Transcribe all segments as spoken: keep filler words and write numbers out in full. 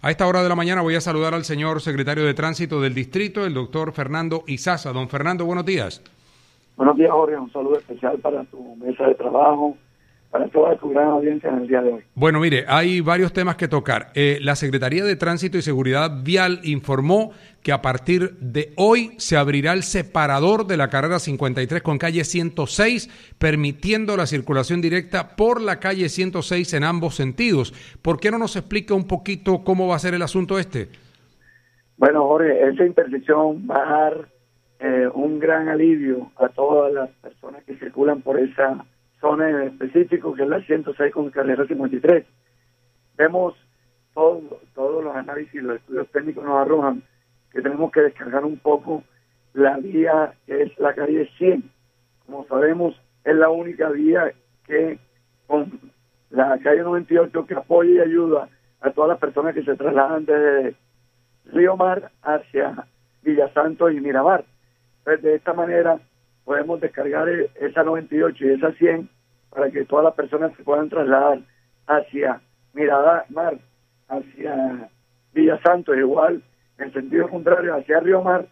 A esta hora de la mañana voy a saludar al señor secretario de Tránsito del Distrito, el doctor Fernando Izaza. Don Fernando, buenos días. Buenos días, Jorge. Un saludo especial para tu mesa de trabajo, para toda tu gran audiencia en el día de hoy. Bueno, mire, hay varios temas que tocar. Eh, la Secretaría de Tránsito y Seguridad Vial informó que a partir de hoy se abrirá el separador de la carrera cincuenta y tres con calle ciento seis, permitiendo la circulación directa por la calle ciento seis en ambos sentidos. ¿Por qué no nos explica un poquito cómo va a ser el asunto este? Bueno, Jorge, esa intersección va a dar eh, un gran alivio a todas las personas que circulan por esa zona en específico, que es la ciento seis con carrera cincuenta y tres. Vemos todo, todos los análisis y los estudios técnicos nos arrojan que tenemos que descargar un poco la vía que es la calle cien. Como sabemos, es la única vía que con la calle noventa y ocho que apoya y ayuda a todas las personas que se trasladan desde Río Mar hacia Villa Santos y Miramar. Entonces, de esta manera podemos descargar esa noventa y ocho y esa cien para que todas las personas se puedan trasladar hacia Miramar, hacia Villa Santos, igual en sentido contrario hacia Río Mar,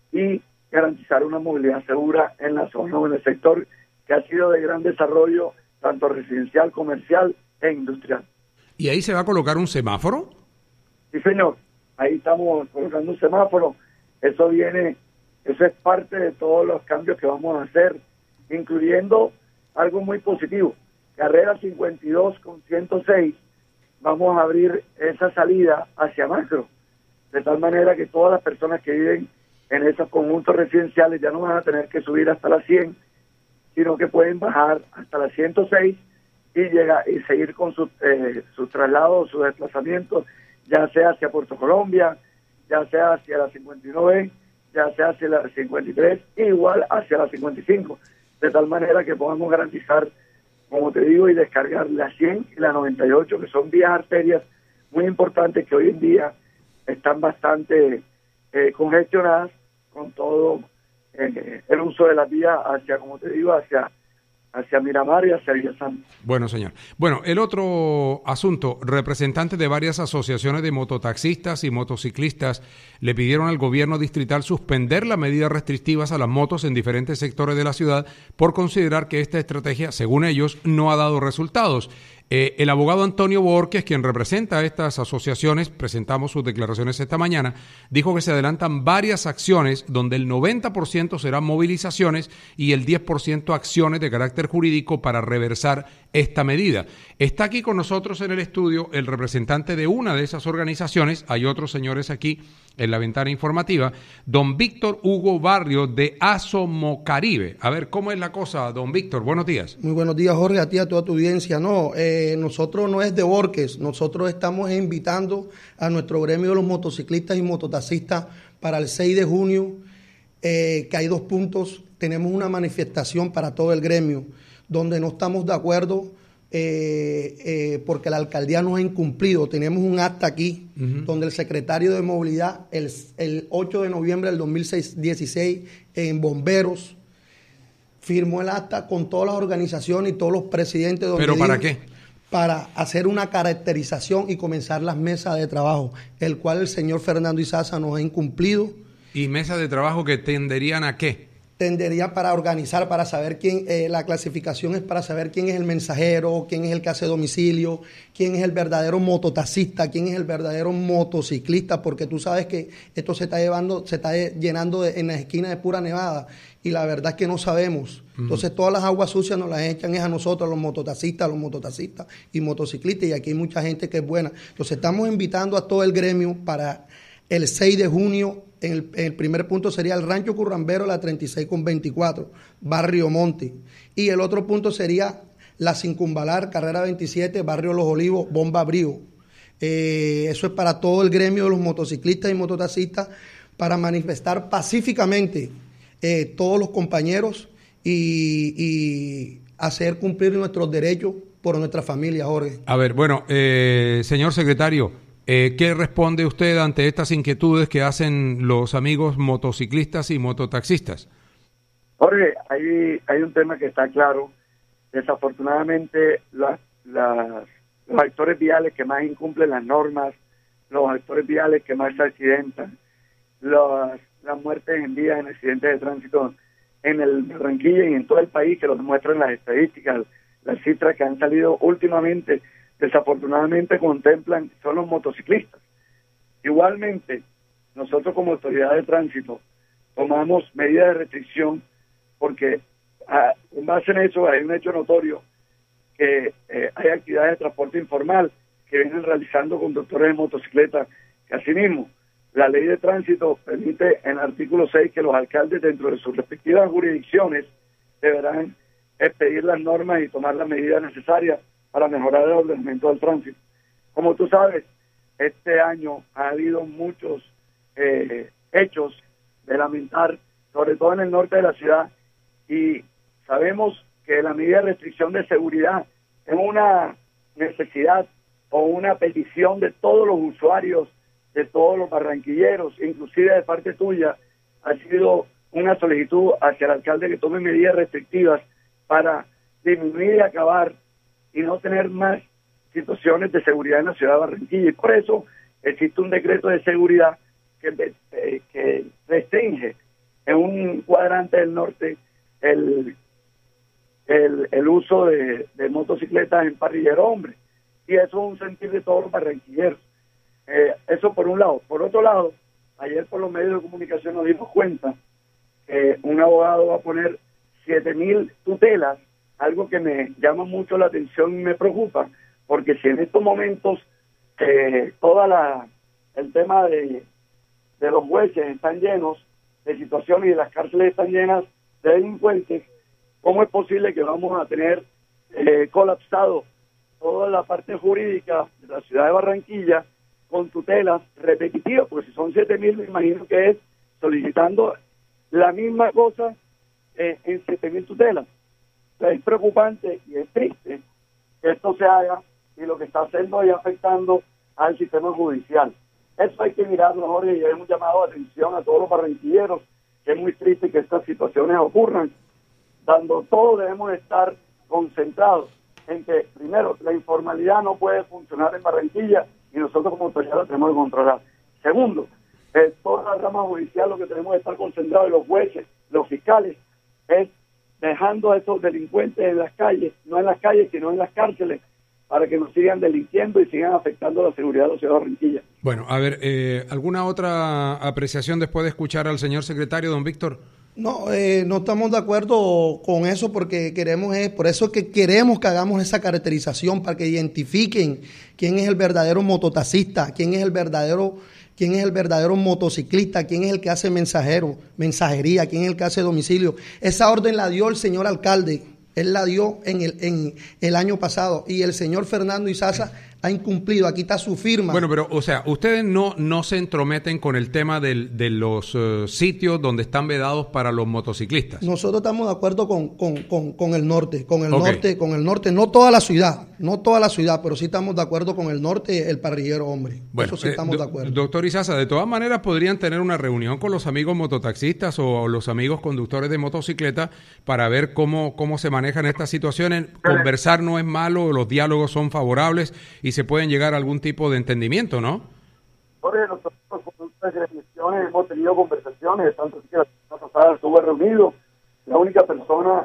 y garantizar una movilidad segura en la zona o en el sector que ha sido de gran desarrollo, tanto residencial, comercial e industrial. ¿Y ahí se va a colocar un semáforo? Sí, señor. Ahí estamos colocando un semáforo. Eso viene, eso es parte de todos los cambios que vamos a hacer, incluyendo algo muy positivo. Carrera cincuenta y dos con ciento seis, vamos a abrir esa salida hacia Macro, de tal manera que todas las personas que viven en esos conjuntos residenciales ya no van a tener que subir hasta la cien, sino que pueden bajar hasta la ciento seis y llegar y seguir con su, eh, su traslado, su desplazamiento, ya sea hacia Puerto Colombia, ya sea hacia la cincuenta y nueve, ya sea hacia la cincuenta y tres, igual hacia la cincuenta y cinco, de tal manera que podamos garantizar, como te digo, y descargar la cien y la noventa y ocho, que son vías arterias muy importantes que hoy en día están bastante eh, congestionadas con todo eh, el uso de las vías hacia, como te digo, hacia hacia Miramar y hacia Villa Santos. Bueno, señor. Bueno, el otro asunto, representantes de varias asociaciones de mototaxistas y motociclistas le pidieron al gobierno distrital suspender las medidas restrictivas a las motos en diferentes sectores de la ciudad por considerar que esta estrategia, según ellos, no ha dado resultados. Eh, el abogado Antonio Borges, quien representa a estas asociaciones, presentamos sus declaraciones esta mañana, dijo que se adelantan varias acciones donde el noventa por ciento serán movilizaciones y el diez por ciento acciones de carácter jurídico para reversar esta medida. Está aquí con nosotros en el estudio el representante de una de esas organizaciones, hay otros señores aquí en la ventana informativa, don Víctor Hugo Barrio de Asomocaribe. A ver, ¿cómo es la cosa, don Víctor? Buenos días. Muy buenos días, Jorge, a ti y a toda tu audiencia. No, eh, nosotros no es de Borges, nosotros estamos invitando a nuestro gremio de los motociclistas y mototaxistas para el seis de junio, eh, que hay dos puntos. Tenemos una manifestación para todo el gremio, donde no estamos de acuerdo eh, eh, porque la alcaldía nos ha incumplido. Tenemos un acta aquí, uh-huh, donde el secretario de Movilidad, el, el ocho de noviembre del dos mil dieciséis, en Bomberos, firmó el acta con todas las organizaciones y todos los presidentes. ¿Pero para qué? Para hacer una caracterización y comenzar las mesas de trabajo, el cual el señor Fernando Izaza nos ha incumplido. ¿Y mesas de trabajo que tenderían a qué? Tendería para organizar, para saber quién, eh, la clasificación es para saber quién es el mensajero, quién es el que hace domicilio, quién es el verdadero mototaxista, quién es el verdadero motociclista, porque tú sabes que esto se está llevando, se está llenando de, en las esquinas de pura nevada, y la verdad es que no sabemos. Uh-huh. Entonces todas las aguas sucias nos las echan es a nosotros, los mototaxistas, los mototaxistas y motociclistas, y aquí hay mucha gente que es buena. Entonces estamos invitando a todo el gremio para el seis de junio. El, el primer punto sería el Rancho Currambero, la treinta y seis con veinticuatro, Barrio Monte. Y el otro punto sería la Circunvalar, carrera veintisiete, Barrio Los Olivos, Bomba Brío. Eh, eso es para todo el gremio de los motociclistas y mototaxistas, para manifestar pacíficamente eh, todos los compañeros y, y hacer cumplir nuestros derechos por nuestra familia, Jorge. A ver, bueno, eh, señor secretario, Eh, ¿qué responde usted ante estas inquietudes que hacen los amigos motociclistas y mototaxistas? Jorge, hay, hay un tema que está claro. Desafortunadamente, las, las, los actores viales que más incumplen las normas los actores viales que más se accidentan, las, las muertes en vías en accidentes de tránsito en el Barranquilla y en todo el país, que lo demuestran las estadísticas, las cifras que han salido últimamente, desafortunadamente contemplan, son los motociclistas. Igualmente, nosotros como autoridad de tránsito tomamos medidas de restricción porque a, en base en eso hay un hecho notorio que eh, hay actividades de transporte informal que vienen realizando conductores de motocicletas, que asimismo la ley de tránsito permite en el artículo seis que los alcaldes dentro de sus respectivas jurisdicciones deberán expedir las normas y tomar las medidas necesarias para mejorar el ordenamiento del tránsito. Como tú sabes, este año ha habido muchos eh, hechos de lamentar, sobre todo en el norte de la ciudad, y sabemos que la medida de restricción de seguridad es una necesidad o una petición de todos los usuarios, de todos los barranquilleros, inclusive de parte tuya, ha sido una solicitud hacia el alcalde que tome medidas restrictivas para disminuir y acabar y no tener más situaciones de seguridad en la ciudad de Barranquilla. Y por eso existe un decreto de seguridad que, eh, que restringe en un cuadrante del norte el, el, el uso de, de motocicletas en parrillero hombre. Y eso es un sentir de todos los barranquilleros. Eh, eso por un lado. Por otro lado, ayer por los medios de comunicación nos dimos cuenta que un abogado va a poner siete mil tutelas, algo que me llama mucho la atención y me preocupa, porque si en estos momentos eh, toda la el tema de, de los jueces están llenos de situaciones y las cárceles están llenas de delincuentes, ¿cómo es posible que vamos a tener eh, colapsado toda la parte jurídica de la ciudad de Barranquilla con tutelas repetitivas? Porque si son siete mil, me imagino que es solicitando la misma cosa eh, en siete mil tutelas. Entonces, es preocupante y es triste que esto se haga y lo que está haciendo y afectando al sistema judicial. Eso hay que mirarlo, Jorge, y hemos llamado la atención a todos los barranquilleros, que es muy triste que estas situaciones ocurran. Dando todo, debemos estar concentrados en que, primero, la informalidad no puede funcionar en Barranquilla y nosotros como autoridad la tenemos que controlar. Segundo, eh, toda la rama judicial lo que tenemos que estar concentrados, y los jueces, los fiscales, es dejando a esos delincuentes en las calles, no en las calles, sino en las cárceles, para que nos sigan delinquiendo y sigan afectando la seguridad de la ciudad de Barranquilla. Bueno, a ver, eh, ¿alguna otra apreciación después de escuchar al señor secretario, don Víctor? No, eh, no estamos de acuerdo con eso porque queremos, es por eso que queremos que hagamos esa caracterización para que identifiquen quién es el verdadero mototaxista, quién es el verdadero, quién es el verdadero motociclista, quién es el que hace mensajero, mensajería, quién es el que hace domicilio. Esa orden la dio el señor alcalde, él la dio en el, en el año pasado y el señor Fernando Izaza ha incumplido, aquí está su firma. Bueno, pero, o sea, ustedes no, no se entrometen con el tema del, de los uh, sitios donde están vedados para los motociclistas. Nosotros estamos de acuerdo con, con, con, con el norte, con el Okay. norte, con el norte, no toda la ciudad, no toda la ciudad, pero sí estamos de acuerdo con el norte, el parrillero hombre. Bueno, eso sí estamos eh, de do, acuerdo. Doctor Izaza, de todas maneras podrían tener una reunión con los amigos mototaxistas o los amigos conductores de motocicleta para ver cómo, cómo se manejan estas situaciones. Conversar no es malo, los diálogos son favorables y se pueden llegar a algún tipo de entendimiento, ¿no? Jorge, nosotros con nuestras elecciones hemos tenido conversaciones, tanto así que la semana pasada estuve reunido. La única persona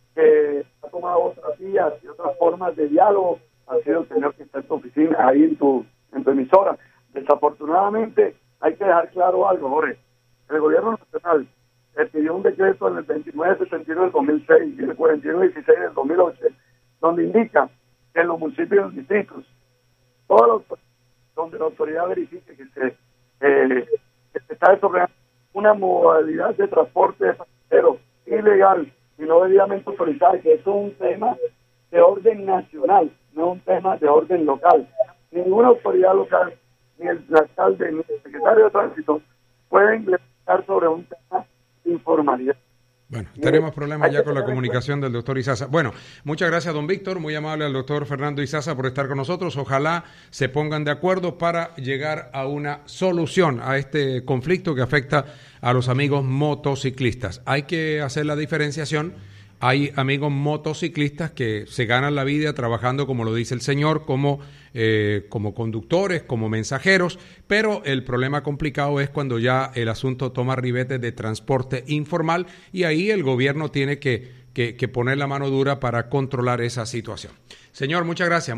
que ha tomado otras vías y otras formas de diálogo ha sido el señor que está en tu oficina, ahí en tu, en tu emisora. Desafortunadamente, hay que dejar claro algo, Jorge. El gobierno nacional pidió un decreto en el veintinueve sesenta y uno del dos mil seis y el cuarenta y uno dieciséis del dos mil ocho, donde indica que en los municipios y los distritos, todos los donde la autoridad verifique que se, eh, que se está desarrollando una modalidad de transporte de pasajeros ilegal y no debidamente autorizada, que eso es un tema de orden nacional, no es un tema de orden local. Ninguna autoridad local, ni el alcalde, ni el secretario de tránsito pueden legislar sobre un tema de informalidad. Bueno, tenemos problemas ya con la comunicación del doctor Izaza. Bueno, muchas gracias, don Víctor. Muy amable al doctor Fernando Izaza por estar con nosotros. Ojalá se pongan de acuerdo para llegar a una solución a este conflicto que afecta a los amigos motociclistas. Hay que hacer la diferenciación Hay amigos motociclistas que se ganan la vida trabajando, como lo dice el señor, como, eh, como conductores, como mensajeros, pero el problema complicado es cuando ya el asunto toma ribetes de transporte informal y ahí el gobierno tiene que, que, que poner la mano dura para controlar esa situación. Señor, muchas gracias.